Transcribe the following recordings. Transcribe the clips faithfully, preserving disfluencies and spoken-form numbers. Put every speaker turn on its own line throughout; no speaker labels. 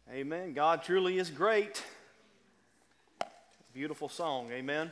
Amen. God truly is great. Beautiful song. Amen.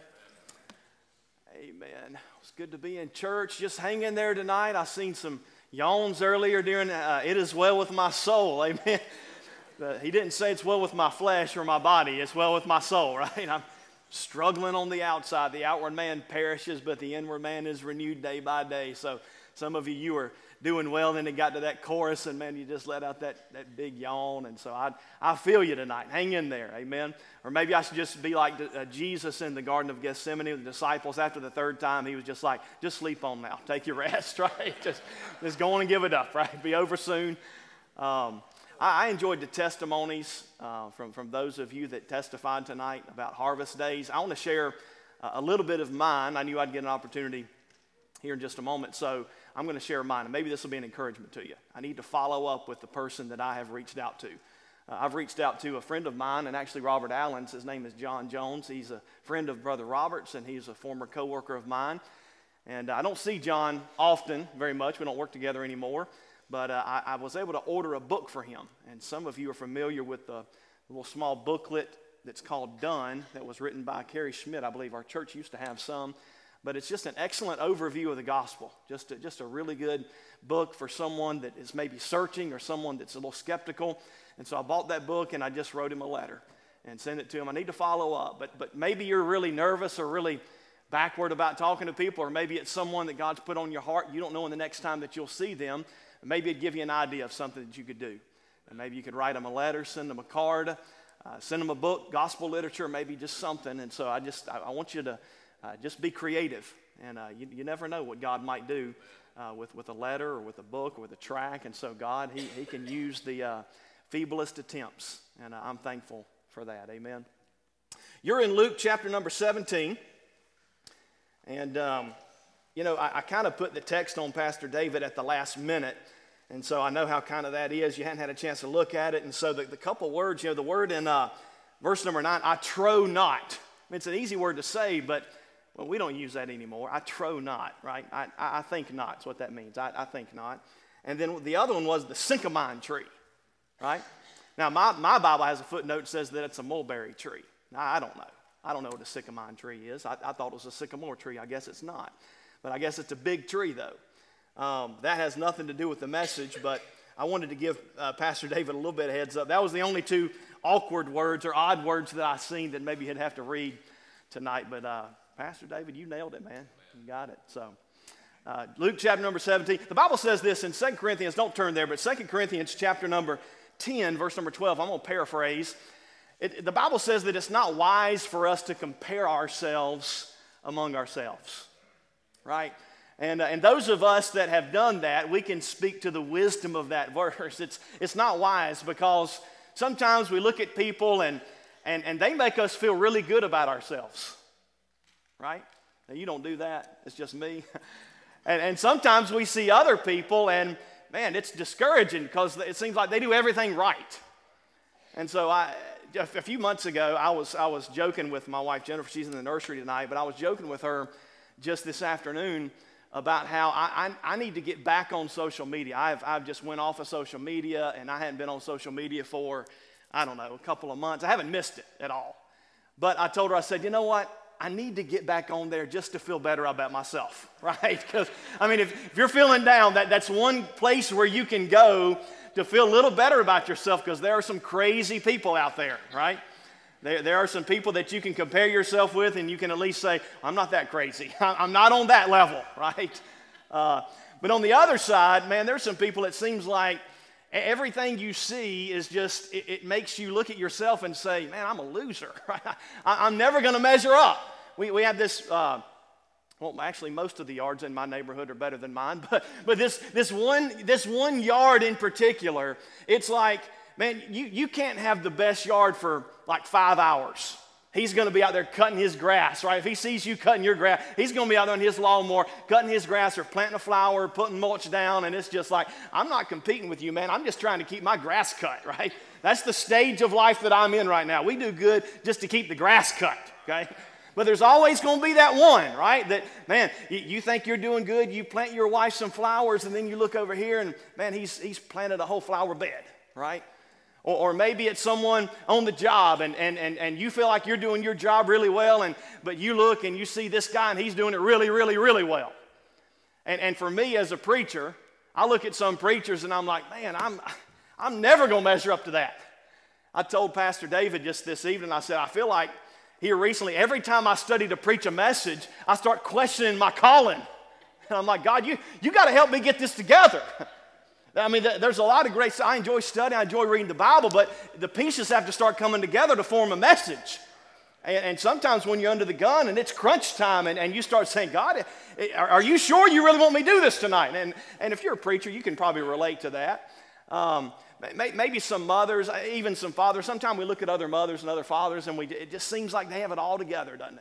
Amen. It's good to be in church. Just hang in there tonight. I seen some yawns earlier during uh, It Is Well With My Soul. Amen. But he didn't say it's well with my flesh or my body. It's well with my soul, right? I'm struggling on the outside. The outward man perishes, but the inward man is renewed day by day. So some of you, you were doing well, then it got to that chorus, and man, you just let out that, that big yawn. And so I I feel you tonight. Hang in there, amen. Or maybe I should just be like uh, Jesus in the Garden of Gethsemane with the disciples. After the third time, he was just like, just sleep on now. Take your rest, right? Just, just go on and give it up, right? Be over soon. Um, I, I enjoyed the testimonies uh, from, from those of you that testified tonight about Harvest Days. I want to share uh, a little bit of mine. I knew I'd get an opportunity here in just a moment, so I'm going to share mine, and maybe this will be an encouragement to you. I need to follow up with the person that I have reached out to. Uh, I've reached out to a friend of mine, and actually Robert Allen's. His name is John Jones. He's a friend of Brother Robert's, and he's a former co-worker of mine. And I don't see John often, very much. We don't work together anymore. But uh, I, I was able to order a book for him. And some of you are familiar with the little small booklet that's called Done, that was written by Carrie Schmidt. I believe our church used to have some. But it's just an excellent overview of the gospel. Just a, just a really good book for someone that is maybe searching or someone that's a little skeptical. And so I bought that book and I just wrote him a letter and sent it to him. I need to follow up. But, but maybe you're really nervous or really backward about talking to people, or maybe it's someone that God's put on your heart. You don't know when the next time that you'll see them. Maybe it'd give you an idea of something that you could do. And maybe you could write them a letter, send them a card, uh, send them a book, gospel literature, maybe just something. And so I just, I, I want you to Uh, just be creative, and uh, you, you never know what God might do uh, with, with a letter or with a book or with a track. And so God, he, he can use the uh, feeblest attempts, and uh, I'm thankful for that. Amen. You're in Luke chapter number seventeen, and um, you know, I, I kind of put the text on Pastor David at the last minute, and so I know how kind of that is. You hadn't had a chance to look at it, and so the, the couple words, you know, the word in uh, verse number nine, I trow not. I mean, it's an easy word to say, but well, we don't use that anymore. I trow not, right? I, I, I think not is what that means. I, I think not. And then the other one was the sycamine tree, right? Now, my, my Bible has a footnote that says that it's a mulberry tree. Now, I don't know. I don't know what a sycamine tree is. I, I thought it was a sycamore tree. I guess it's not. But I guess it's a big tree, though. Um, that has nothing to do with the message, but I wanted to give uh, Pastor David a little bit of heads up. That was the only two awkward words or odd words that I seen that maybe he'd have to read tonight, but uh, Pastor David, you nailed it, man. You got it. So, uh, Luke chapter number seventeen. The Bible says this in Second Corinthians. Don't turn there, but Second Corinthians chapter number ten, verse number twelve. I'm going to paraphrase. It, the Bible says that it's not wise for us to compare ourselves among ourselves, right? And, uh, and those of us that have done that, we can speak to the wisdom of that verse. It's, it's not wise because sometimes we look at people and, and, and they make us feel really good about ourselves. Right? Now, you don't do that. It's just me. and, and sometimes we see other people, and, man, it's discouraging because it seems like they do everything right. And so I, a few months ago, I was, I was joking with my wife, Jennifer. She's in the nursery tonight, but I was joking with her just this afternoon about how I, I, I need to get back on social media. I've, I've just went off of social media, and I hadn't been on social media for, I don't know, a couple of months. I haven't missed it at all. But I told her, I said, you know what? I need to get back on there just to feel better about myself, right? Because, I mean, if, if you're feeling down, that, that's one place where you can go to feel a little better about yourself, because there are some crazy people out there, right? There, there are some people that you can compare yourself with, and you can at least say, I'm not that crazy. I'm not on that level, right? Uh, but on the other side, man, there's some people it seems like everything you see is just, it, it makes you look at yourself and say, man, I'm a loser. I, I'm never going to measure up. We, we have this, uh, well, actually most of the yards in my neighborhood are better than mine, but, but this, this, one, this one yard in particular, it's like, man, you, you can't have the best yard for like five hours. He's going to be out there cutting his grass, right? If he sees you cutting your grass, he's going to be out there on his lawnmower cutting his grass or planting a flower, putting mulch down, and it's just like, I'm not competing with you, man. I'm just trying to keep my grass cut, right? That's the stage of life that I'm in right now. We do good just to keep the grass cut, okay? But there's always going to be that one, right? That, man, you, you think you're doing good, you plant your wife some flowers, and then you look over here, and, man, he's, he's planted a whole flower bed, right? Or, or maybe it's someone on the job and, and, and, and you feel like you're doing your job really well, and but you look and you see this guy and he's doing it really, really, really well. And, and for me as a preacher, I look at some preachers and I'm like, man, I'm, I'm never going to measure up to that. I told Pastor David just this evening, I said, I feel like here recently, every time I study to preach a message, I start questioning my calling. And I'm like, God, you, you got to help me get this together. I mean, there's a lot of great, I enjoy studying, I enjoy reading the Bible, but the pieces have to start coming together to form a message. And, and sometimes when you're under the gun and it's crunch time and, and you start saying, God, are, are you sure you really want me to do this tonight? And, and if you're a preacher, you can probably relate to that. Um, maybe some mothers, even some fathers, sometimes we look at other mothers and other fathers and we, it just seems like they have it all together, doesn't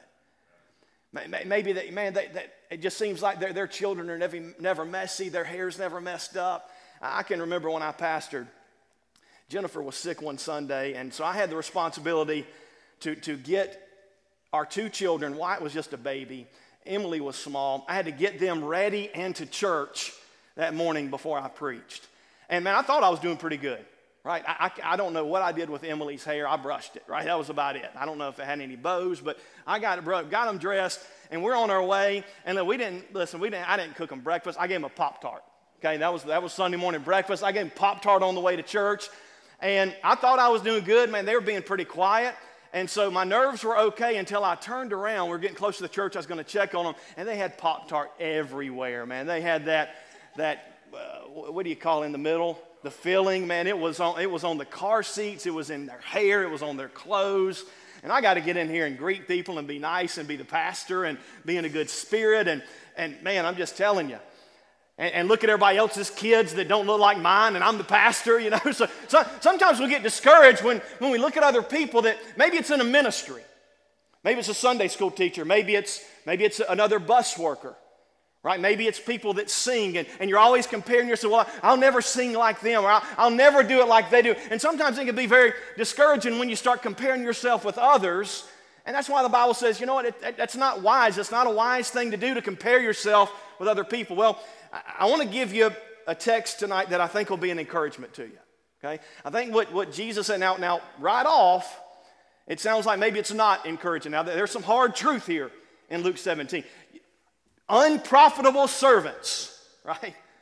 it? Maybe, that, man, they, they, it just seems like their, their children are never, never messy, their hair's never messed up. I can remember when I pastored, Jennifer was sick one Sunday, and so I had the responsibility to, to get our two children. Wyatt was just a baby. Emily was small. I had to get them ready and to church that morning before I preached. And man, I thought I was doing pretty good, right? I, I, I don't know what I did with Emily's hair. I brushed it, right? That was about it. I don't know if it had any bows, but I got it, got them dressed, and we're on our way. And then we didn't, listen, we didn't, I didn't cook them breakfast. I gave them a Pop-Tart. Okay, that was, that was Sunday morning breakfast. I gave them Pop-Tart on the way to church, and I thought I was doing good. Man, they were being pretty quiet, and so my nerves were okay until I turned around. We were getting close to the church. I was going to check on them, and they had Pop-Tart everywhere, man. They had that, that uh, what do you call it in the middle? The filling, man. It was on, it was on the car seats. It was in their hair. It was on their clothes. And I got to get in here and greet people and be nice and be the pastor and be in a good spirit. And, and man, I'm just telling you. And, and look at everybody else's kids that don't look like mine, and I'm the pastor, you know. So, so sometimes we get discouraged when, when we look at other people that maybe it's in a ministry. Maybe it's a Sunday school teacher. Maybe it's, maybe it's another bus worker, right? Maybe it's people that sing, and, and you're always comparing yourself. Well, I'll never sing like them, or I'll, I'll never do it like they do. And sometimes it can be very discouraging when you start comparing yourself with others. And that's why the Bible says, you know what, it, it, that's not wise. It's not a wise thing to do to compare yourself with other people. Well, I want to give you a text tonight that I think will be an encouragement to you, okay? I think what, what Jesus said, now, now, right off, it sounds like maybe it's not encouraging. Now, there's some hard truth here in Luke seventeen. Unprofitable servants, right?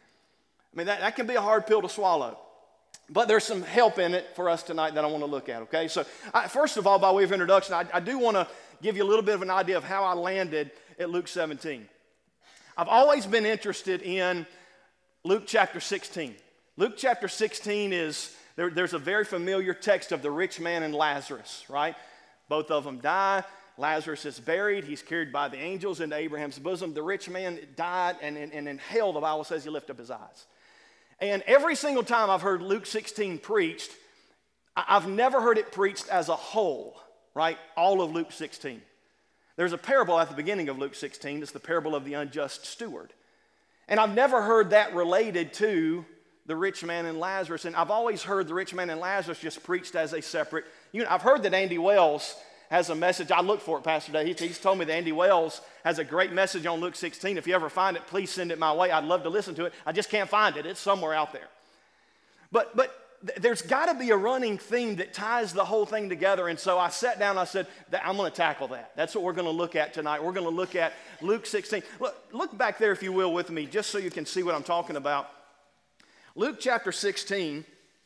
I mean, that, that can be a hard pill to swallow. But there's some help in it for us tonight that I want to look at, okay? So, I, first of all, by way of introduction, I, I do want to give you a little bit of an idea of how I landed at Luke seventeen. I've always been interested in Luke chapter sixteen. Luke chapter sixteen is, there, there's a very familiar text of the rich man and Lazarus, right? Both of them die. Lazarus is buried. He's carried by the angels into Abraham's bosom. The rich man died, and, and, and in hell, the Bible says he lifted up his eyes. And every single time I've heard Luke sixteen preached, I've never heard it preached as a whole, right? All of Luke sixteen. There's a parable at the beginning of Luke sixteen. It's the parable of the unjust steward. And I've never heard that related to the rich man and Lazarus. And I've always heard the rich man and Lazarus just preached as a separate unit. I've heard that Andy Wells has a message. I looked for it, Pastor Day. He, he's told me that Andy Wells has a great message on Luke sixteen. If you ever find it, please send it my way. I'd love to listen to it. I just can't find it. It's somewhere out there. But, but there's got to be a running theme that ties the whole thing together. And so I sat down and I said, I'm going to tackle that. That's what we're going to look at tonight. We're going to look at Luke sixteen. Look, look back there, if you will, with me, just so you can see what I'm talking about. Luke chapter sixteen.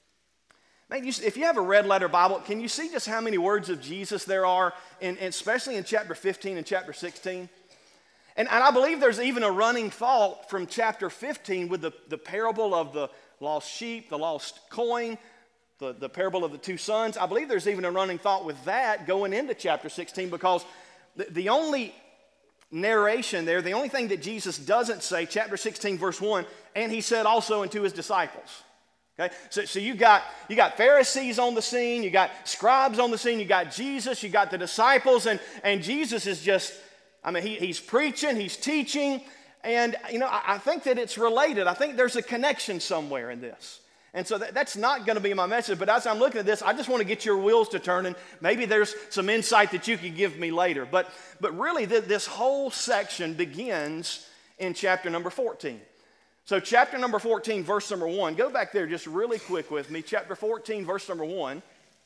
Man, you, if you have a red letter Bible, can you see just how many words of Jesus there are, in, especially in chapter fifteen and chapter sixteen? And, and I believe there's even a running thought from chapter fifteen with the, the parable of the lost sheep, the lost coin, the, the parable of the two sons. I believe there's even a running thought with that going into chapter sixteen, because the, the only narration there, the only thing that Jesus doesn't say, chapter sixteen, verse one, and he said also unto his disciples. Okay, so, so you got you got Pharisees on the scene, you got scribes on the scene, you got Jesus, you got the disciples, and, and Jesus is just, I mean, he, he's preaching, he's teaching, and, you know, I, I think that it's related. I think there's a connection somewhere in this. And so that, that's not going to be my message, but as I'm looking at this, I just want to get your wheels to turning. Maybe there's some insight that you could give me later. But, but really, th- this whole section begins in chapter number fourteen. So chapter number fourteen, verse number one. Go back there just really quick with me. Chapter fourteen, verse number one.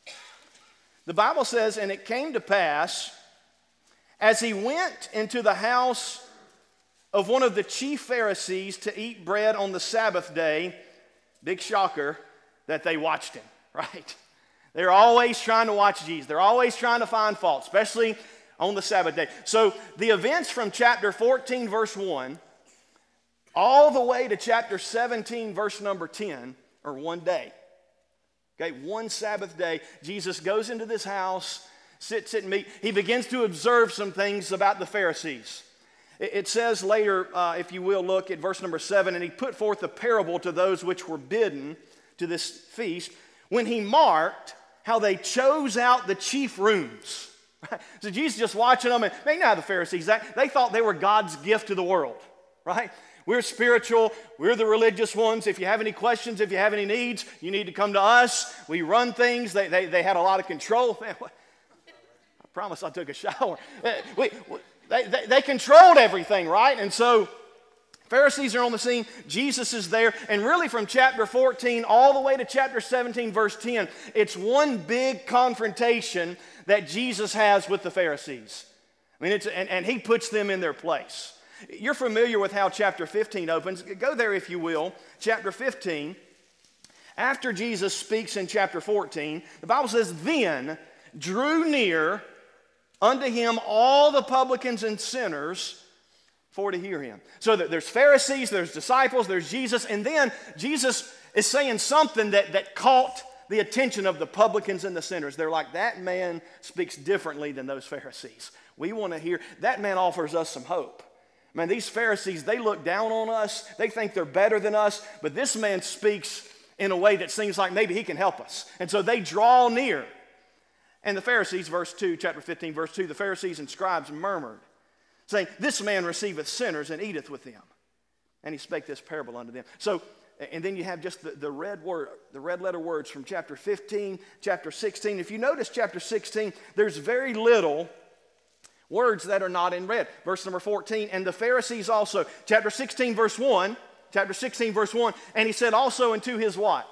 The Bible says, and it came to pass, as he went into the house of one of the chief Pharisees to eat bread on the Sabbath day, big shocker, that they watched him, right? They're always trying to watch Jesus. They're always trying to find fault, especially on the Sabbath day. So the events from chapter fourteen, verse one, all the way to chapter seventeen, verse number ten, are one day. Okay, one Sabbath day, Jesus goes into this house, sits at meat. He begins to observe some things about the Pharisees. It, it says later, uh, if you will, look at verse number seven, and he put forth a parable to those which were bidden to this feast, when he marked how they chose out the chief rooms. Right? So Jesus just watching them, and they know how the Pharisees act. They thought they were God's gift to the world, right? We're spiritual. We're the religious ones. If you have any questions, if you have any needs, you need to come to us. We run things. They, they, they had a lot of control. Man, what? I promise I took a shower. We, they, they, they controlled everything, right? And so Pharisees are on the scene. Jesus is there. And really from chapter fourteen all the way to chapter seventeen, verse ten, it's one big confrontation that Jesus has with the Pharisees. I mean, it's, and, and he puts them in their place. You're familiar with how chapter fifteen opens. Go there if you will. Chapter fifteen. After Jesus speaks in chapter fourteen, the Bible says, then drew near unto him all the publicans and sinners for to hear him. So there's Pharisees, there's disciples, there's Jesus, and then Jesus is saying something that, that caught the attention of the publicans and the sinners. They're like, that man speaks differently than those Pharisees. We want to hear, that man offers us some hope. Man, these Pharisees, they look down on us. They think they're better than us. But this man speaks in a way that seems like maybe he can help us. And so they draw near. And the Pharisees, verse two, chapter fifteen, verse two, the Pharisees and scribes murmured, saying, this man receiveth sinners and eateth with them. And he spake this parable unto them. So, and then you have just the, the red word, the red letter words from chapter fifteen, chapter sixteen. If you notice chapter sixteen, there's very little words that are not in red. Verse number fourteen, and the Pharisees also. Chapter sixteen, verse one. Chapter sixteen, verse one. And he said also unto his what?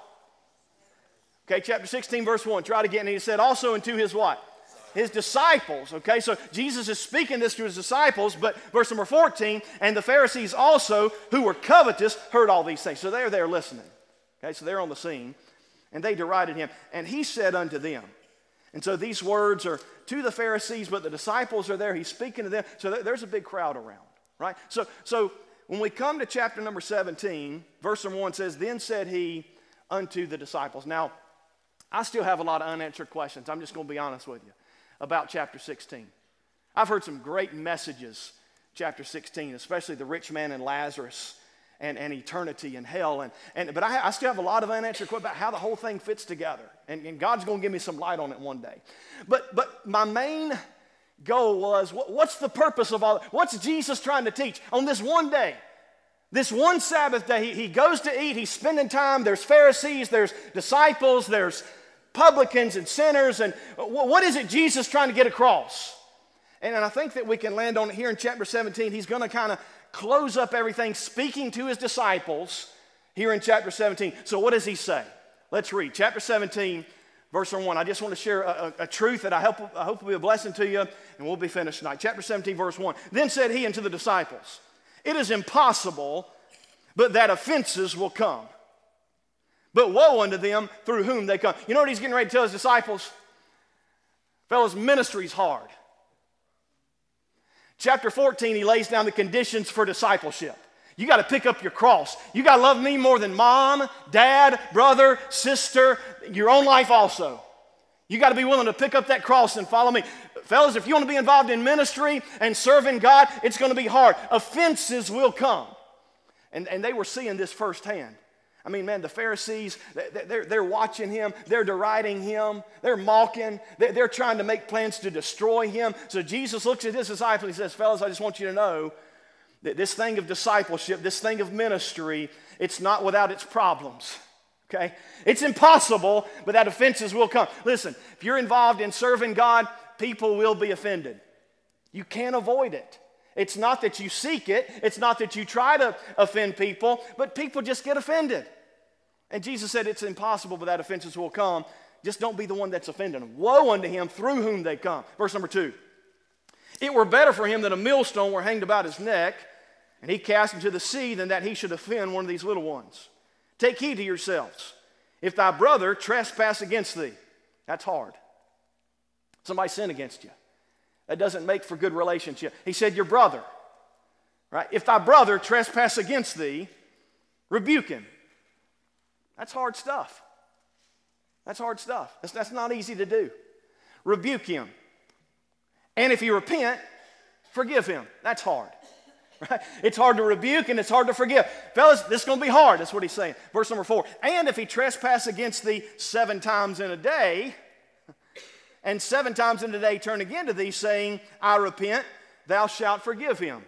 Okay, chapter sixteen, verse one. Try it again. And he said also unto his what? His disciples. Okay, so Jesus is speaking this to his disciples, but verse number fourteen, and the Pharisees also, who were covetous, heard all these things. So they're there listening. Okay, so they're on the scene. And they derided him. And he said unto them, and so these words are to the Pharisees, but the disciples are there. He's speaking to them. So there's a big crowd around, right? So, so when we come to chapter number seventeen, verse number one says, then said he unto the disciples. Now, I still have a lot of unanswered questions. I'm just going to be honest with you about chapter sixteen. I've heard some great messages, chapter sixteen, especially the rich man and Lazarus. And, and eternity and hell. And, and, but I, I still have a lot of unanswered questions about how the whole thing fits together. And, and God's going to give me some light on it one day. But, but my main goal was, what, what's the purpose of all that? What's Jesus trying to teach on this one day? This one Sabbath day, he, he goes to eat, he's spending time. There's Pharisees, there's disciples, there's publicans and sinners. And what is it Jesus trying to get across? And, and I think that we can land on it here in chapter seventeen. He's going to kind of close up everything, speaking to his disciples here in chapter seventeen. So what does he say? Let's read. Chapter seventeen, verse one. I just want to share a, a, a truth that I hope, I hope will be a blessing to you, and we'll be finished tonight. Chapter seventeen, verse one. Then said he unto the disciples, it is impossible, but that offenses will come. But woe unto them through whom they come. You know what he's getting ready to tell his disciples? Fellas, ministry's hard. Chapter fourteen, he lays down the conditions for discipleship. You got to pick up your cross. You got to love me more than mom, dad, brother, sister, your own life also. You got to be willing to pick up that cross and follow me. Fellas, if you want to be involved in ministry and serving God, it's going to be hard. Offenses will come. And, and they were seeing this firsthand. I mean, man, the Pharisees, they're, they're watching him. They're deriding him. They're mocking. They're trying to make plans to destroy him. So Jesus looks at his disciples and he says, fellas, I just want you to know that this thing of discipleship, this thing of ministry, it's not without its problems. Okay? It's impossible, but that offenses will come. Listen, if you're involved in serving God, people will be offended. You can't avoid it. It's not that you seek it. It's not that you try to offend people, but people just get offended. And Jesus said it's impossible, but that offenses will come. Just don't be the one that's offending them. Woe unto him through whom they come. Verse number two. It were better for him that a millstone were hanged about his neck, and he cast into the sea, than that he should offend one of these little ones. Take heed to yourselves. If thy brother trespass against thee, that's hard. Somebody sin against you. That doesn't make for good relationship. He said your brother, right? If thy brother trespass against thee, rebuke him. That's hard stuff. That's hard stuff. That's, that's not easy to do. Rebuke him. And if he repent, forgive him. That's hard. Right? It's hard to rebuke and it's hard to forgive. Fellas, this is going to be hard. That's what he's saying. Verse number four. And if he trespass against thee seven times in a day, and seven times in a day turn again to thee, saying, I repent, thou shalt forgive him.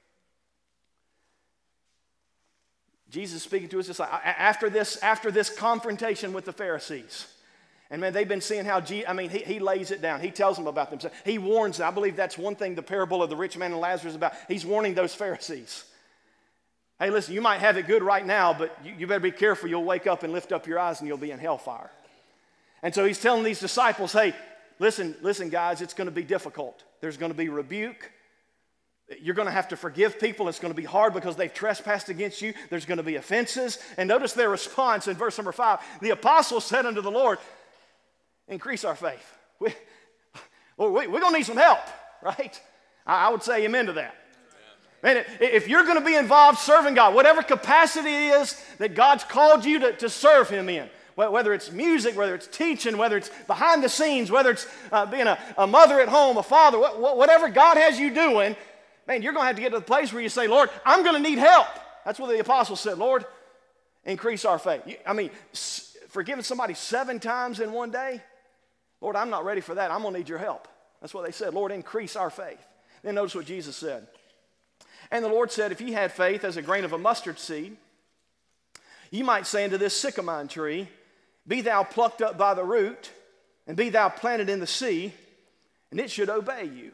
Jesus is speaking to us just like, after this, after this confrontation with the Pharisees. And man, they've been seeing how, Je- I mean, he, he lays it down. He tells them about themselves. He warns them. I believe that's one thing the parable of the rich man and Lazarus is about. He's warning those Pharisees. Hey, listen, you might have it good right now, but you, you better be careful. You'll wake up and lift up your eyes and you'll be in hellfire. And so he's telling these disciples, hey, listen, listen, guys, it's going to be difficult. There's going to be rebuke. You're going to have to forgive people. It's going to be hard because they've trespassed against you. There's going to be offenses. And notice their response in verse number five. The apostles said unto the Lord, increase our faith. We, Lord, we, we're going to need some help, right? I, I would say amen to that. Man, if you're going to be involved serving God, whatever capacity it is that God's called you to, to serve Him in, whether it's music, whether it's teaching, whether it's behind the scenes, whether it's uh, being a, a mother at home, a father, wh- wh- whatever God has you doing, man, you're going to have to get to the place where you say, Lord, I'm going to need help. That's what the apostles said, Lord, increase our faith. I mean, forgiving somebody seven times in one day, Lord, I'm not ready for that. I'm going to need your help. That's what they said. Lord, increase our faith. Then notice what Jesus said. And the Lord said, if ye had faith as a grain of a mustard seed, ye might say unto this sycamore tree, be thou plucked up by the root, and be thou planted in the sea, and it should obey you.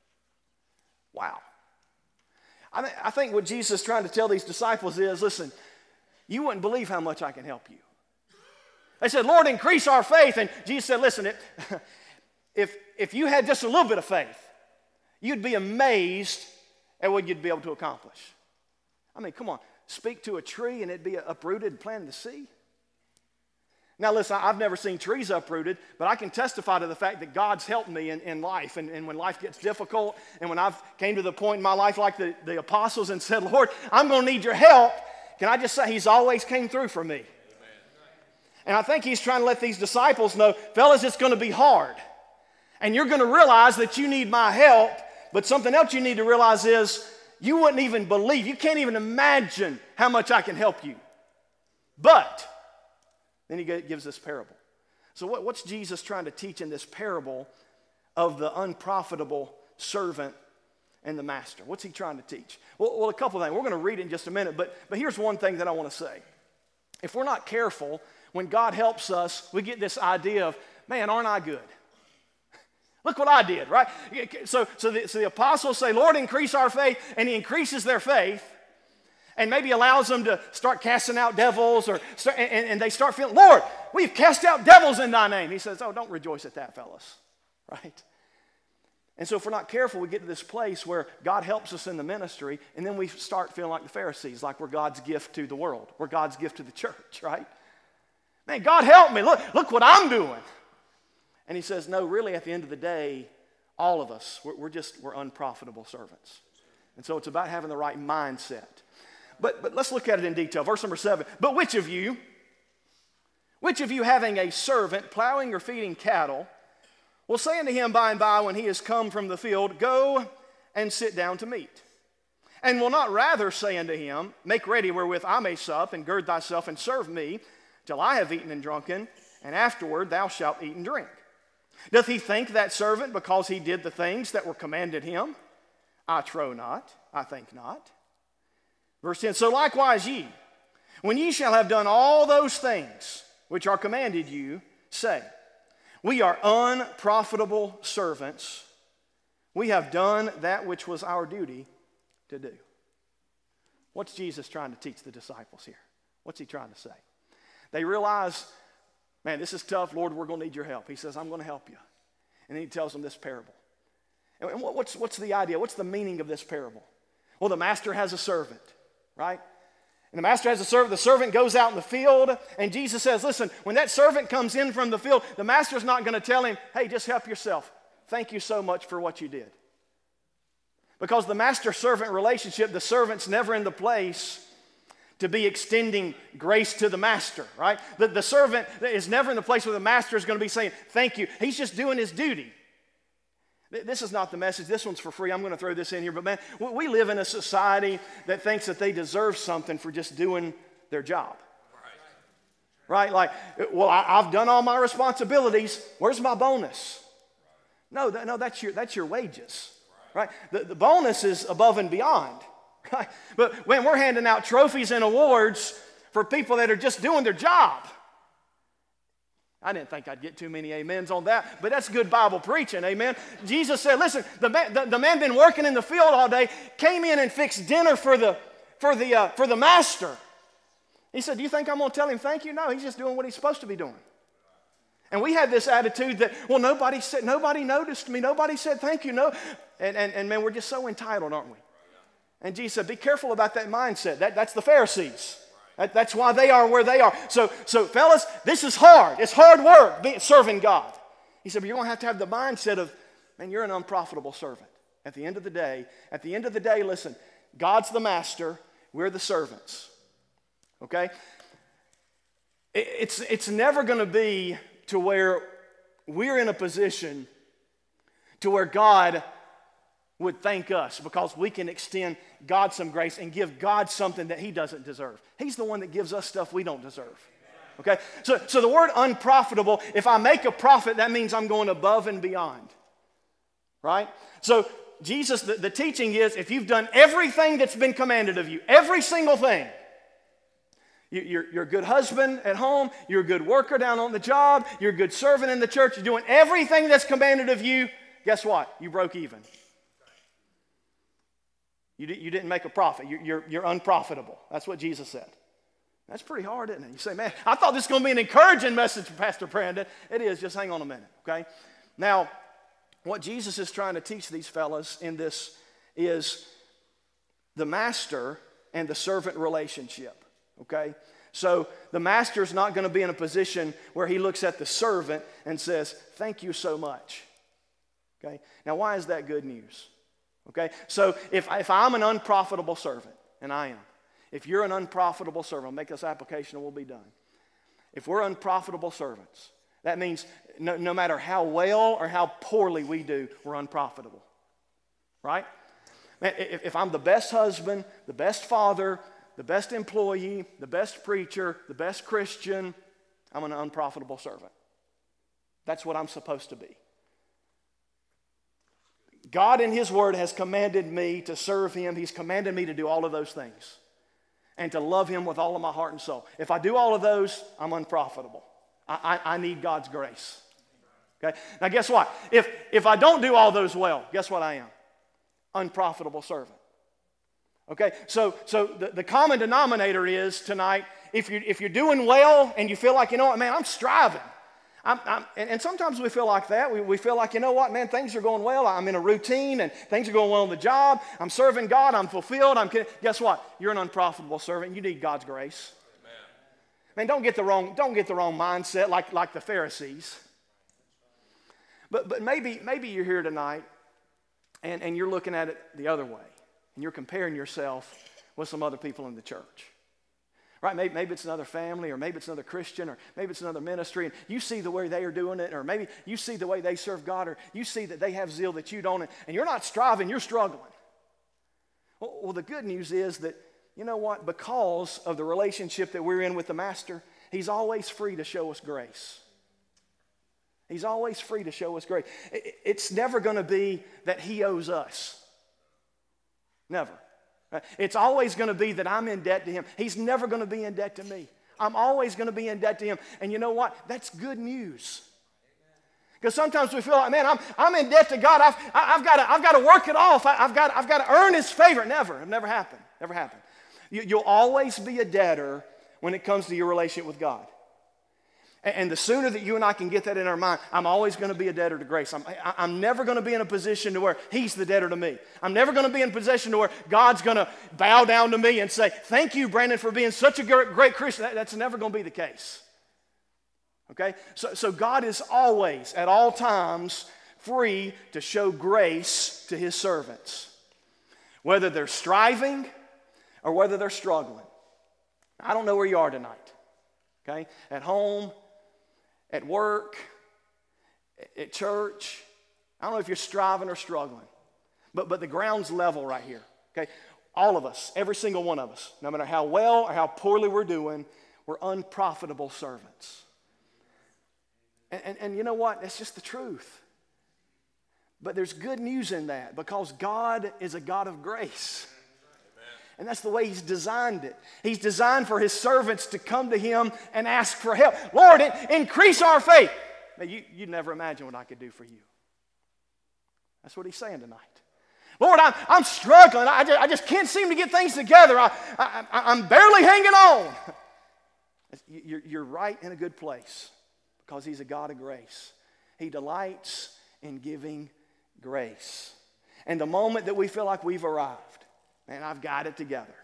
Wow. I, th- I think what Jesus is trying to tell these disciples is, listen, you wouldn't believe how much I can help you. They said, Lord, increase our faith. And Jesus said, listen, it, if, if you had just a little bit of faith, you'd be amazed at what you'd be able to accomplish. I mean, come on, speak to a tree and it'd be uprooted and planted in the sea. Now, listen, I've never seen trees uprooted, but I can testify to the fact that God's helped me in, in life. And, and when life gets difficult, and when I've came to the point in my life like the, the apostles and said, Lord, I'm going to need your help, can I just say He's always came through for me. And I think He's trying to let these disciples know, fellas, it's going to be hard. And you're going to realize that you need my help, but something else you need to realize is you wouldn't even believe, you can't even imagine how much I can help you. But then He gives this parable. So what, what's Jesus trying to teach in this parable of the unprofitable servant and the master? What's He trying to teach? Well, well a couple of things. We're going to read it in just a minute, but, but here's one thing that I want to say. If we're not careful, when God helps us, we get this idea of, man, aren't I good? Look what I did, right? So, so, the, so the apostles say, Lord, increase our faith, and He increases their faith, and maybe allows them to start casting out devils, or start, and, and they start feeling, Lord, we've cast out devils in thy name. He says, oh, don't rejoice at that, fellas, right? And so if we're not careful, we get to this place where God helps us in the ministry, and then we start feeling like the Pharisees, like we're God's gift to the world. We're God's gift to the church, right? Man, God help me. Look, look what I'm doing. And He says, no, really at the end of the day, all of us, we're, we're just, we're unprofitable servants. And so it's about having the right mindset. But, but let's look at it in detail. Verse number seven. But which of you, which of you having a servant plowing or feeding cattle, will say unto him by and by when he is come from the field, go and sit down to meat? And will not rather say unto him, make ready wherewith I may sup, and gird thyself and serve me, till I have eaten and drunken, and afterward thou shalt eat and drink. Doth he think that servant because he did the things that were commanded him? I trow not, I think not. Verse ten, so likewise ye, when ye shall have done all those things which are commanded you, say, we are unprofitable servants. We have done that which was our duty to do. What's Jesus trying to teach the disciples here? What's he trying to say? They realize, man, this is tough. Lord, we're going to need your help. He says, I'm going to help you. And then he tells them this parable. And what's, what's the idea? What's the meaning of this parable? Well, the master has a servant, right? And the master has a servant. The servant goes out in the field, and Jesus says, listen, when that servant comes in from the field, the master's not going to tell him, hey, just help yourself. Thank you so much for what you did. Because the master-servant relationship, the servant's never in the place to be extending grace to the master, right? The, the servant is never in the place where the master is going to be saying, thank you. He's just doing his duty. This is not the message. This one's for free. I'm going to throw this in here. But man, we live in a society that thinks that they deserve something for just doing their job. Right? Like, well, I, I've done all my responsibilities. Where's my bonus? No, that, no, that's your that's your wages. Right? The, the bonus is above and beyond. Right? But when we're handing out trophies and awards for people that are just doing their job, I didn't think I'd get too many amens on that, but that's good Bible preaching, amen. Jesus said, listen, the man, the, the man been working in the field all day, came in and fixed dinner for the, for the, uh, for the master. He said, do you think I'm going to tell him thank you? No, he's just doing what he's supposed to be doing. And we have this attitude that, well, nobody said, nobody noticed me, nobody said thank you, no. And, and, and man, we're just so entitled, aren't we? And Jesus said, be careful about that mindset. That, that's the Pharisees. That, that's why they are where they are. So, so fellas, this is hard. It's hard work being, serving God. He said, but you're going to have to have the mindset of, man, you're an unprofitable servant. At the end of the day, at the end of the day, listen, God's the master, we're the servants. Okay? It, it's, it's never going to be to where we're in a position to where God would thank us because we can extend God some grace and give God something that he doesn't deserve. He's the one that gives us stuff we don't deserve. Okay? So, so the word unprofitable, if I make a profit, that means I'm going above and beyond. Right? So Jesus, the, the teaching is if you've done everything that's been commanded of you, every single thing, you, you're, you're a good husband at home, you're a good worker down on the job, you're a good servant in the church, you're doing everything that's commanded of you, guess what? You broke even. You, you didn't make a profit. You're, you're, you're unprofitable. That's what Jesus said. That's pretty hard, isn't it? You say, man, I thought this was going to be an encouraging message for Pastor Brandon. It is. Just hang on a minute, okay? Now, what Jesus is trying to teach these fellas in this is the master and the servant relationship, okay? So the master's not going to be in a position where he looks at the servant and says, thank you so much, okay? Now, why is that good news? Okay, so if, if I'm an unprofitable servant, and I am, if you're an unprofitable servant, I'll make this application and we'll be done. If we're unprofitable servants, that means no, no matter how well or how poorly we do, we're unprofitable. Right? If, if I'm the best husband, the best father, the best employee, the best preacher, the best Christian, I'm an unprofitable servant. That's what I'm supposed to be. God in his word has commanded me to serve him. He's commanded me to do all of those things and to love him with all of my heart and soul. If I do all of those, I'm unprofitable. I, I, I need God's grace. Okay? Now guess what? If, if I don't do all those well, guess what I am? Unprofitable servant. Okay? So, so the, the common denominator is tonight, if you're, if you're doing well and you feel like, you know what, man, I'm striving. I'm, I'm, and, and sometimes we feel like that. We, we feel like, you know what, man, things are going well. I'm in a routine and things are going well on the job. I'm serving God. I'm fulfilled. I'm Guess what? You're an unprofitable servant. You need God's grace. Amen. Man, don't get the wrong, don't get the wrong mindset like, like the Pharisees. But, but maybe, maybe you're here tonight and, and you're looking at it the other way. And you're comparing yourself with some other people in the church. Right? Maybe, maybe it's another family, or maybe it's another Christian, or maybe it's another ministry, and you see the way they are doing it, or maybe you see the way they serve God, or you see that they have zeal that you don't, and you're not striving, you're struggling. Well, well, the good news is that, you know what, because of the relationship that we're in with the Master, he's always free to show us grace. He's always free to show us grace. It's never going to be that he owes us. Never. It's always going to be that I'm in debt to him. He's never going to be in debt to me. I'm always going to be in debt to him. And you know what? That's good news. Because sometimes we feel like, man, I'm, I'm in debt to God. I've, I've, got to, I've got to work it off. I, I've, got, I've got to earn His favor. Never. It never happened. Never happened. You, you'll always be a debtor when it comes to your relationship with God. And, and the sooner that you and I can get that in our mind, I'm always going to be a debtor to grace. I'm, I, I'm never going to be in a position to where He's the debtor to me. I'm never going to be in a position to where God's going to bow down to me and say, thank you, Brandon, for being such a great, great Christian. That, that's never going to be the case. Okay? So, so God is always, at all times, free to show grace to His servants, whether they're striving or whether they're struggling. I don't know where you are tonight. Okay? At home, at work, at church. I don't know if you're striving or struggling. But, but the ground's level right here. Okay? All of us, every single one of us, no matter how well or how poorly we're doing, we're unprofitable servants. And, and, and you know what? That's just the truth. But there's good news in that because God is a God of grace. And that's the way He's designed it. He's designed for His servants to come to Him and ask for help. Lord, increase our faith. Now, you, you'd never imagine what I could do for you. That's what He's saying tonight. Lord, I'm, I'm struggling. I just, I just can't seem to get things together. I, I, I'm barely hanging on. You're, you're right in a good place because He's a God of grace. He delights in giving grace. And the moment that we feel like we've arrived, man, I've got it together.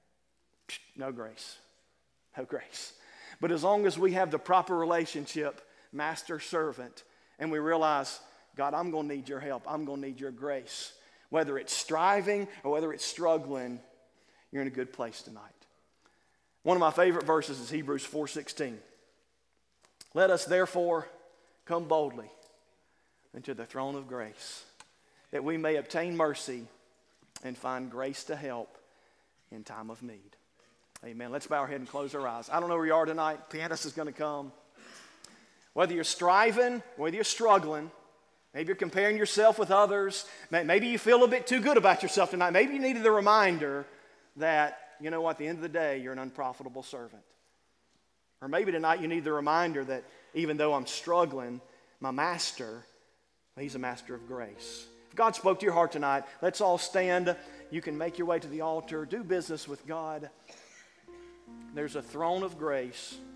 No grace. No grace. But as long as we have the proper relationship, master-servant, and we realize, God, I'm going to need your help. I'm going to need your grace. Whether it's striving or whether it's struggling, you're in a good place tonight. One of my favorite verses is Hebrews four sixteen. Let us therefore come boldly into the throne of grace, that we may obtain mercy and find grace to help in time of need. Amen. Let's bow our head and close our eyes. I don't know where you are tonight. Pianist is going to come. Whether you're striving, whether you're struggling, maybe you're comparing yourself with others, maybe you feel a bit too good about yourself tonight. Maybe you needed the reminder that, you know what, at the end of the day, you're an unprofitable servant. Or maybe tonight you need the reminder that even though I'm struggling, my master, He's a master of grace. If God spoke to your heart tonight, let's all stand. You can make your way to the altar. Do business with God. There's a throne of grace